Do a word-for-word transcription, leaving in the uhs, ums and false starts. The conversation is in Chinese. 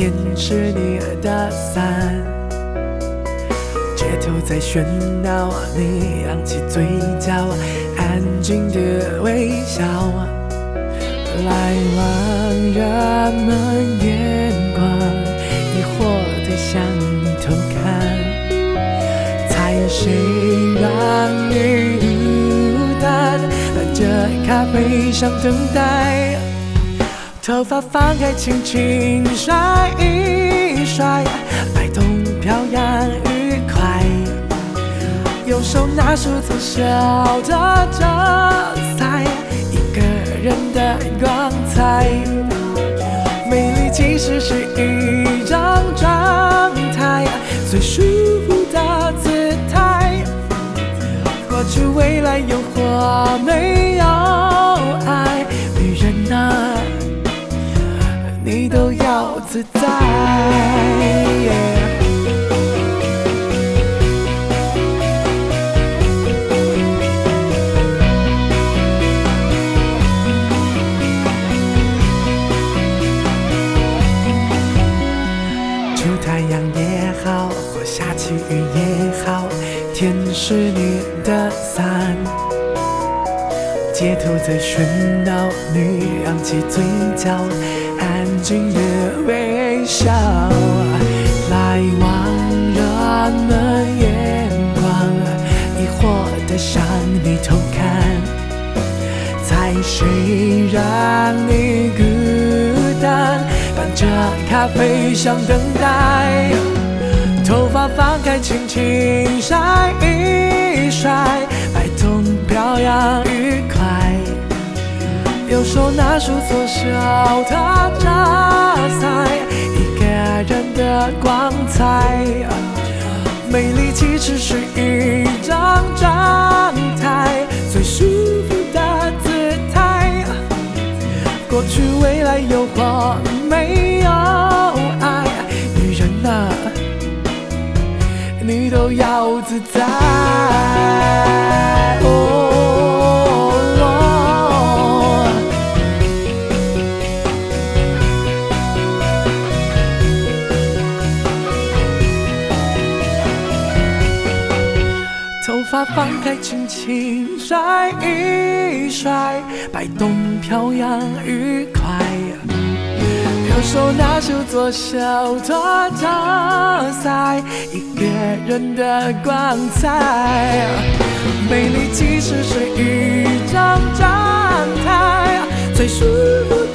天是你的伞，街头在喧闹，你扬起嘴角，安静的微笑，来往人们眼光，疑惑地向你偷看，猜谁让你孤单，伴着咖啡香等待，头发放开轻轻甩一甩，摆动飘扬愉快，用手拿出从小的这彩，一个人的光彩，美丽其实是一张状态，最舒服的姿态，过去未来有或没有爱，女人啊，你都要自在。Yeah. 出太阳也好，或下起雨也好，天是你的伞，街头在喧闹，你扬起嘴角，安静的微笑，来往人们眼光，疑惑地向你偷看，猜谁让你孤单，伴着咖啡香等待，头发放开轻轻甩一甩，摆动飘扬愉快，用手拿出从小的这彩，一个人的光彩，美丽其实是一张状态，最舒服的姿态，过去未来有或没有爱，女人啊，你都要自在。哦头发放开轻轻甩一甩，摆动飘扬愉快，右手拿出左手托着伞，一个人的光彩，美丽其实是一张状态，最舒服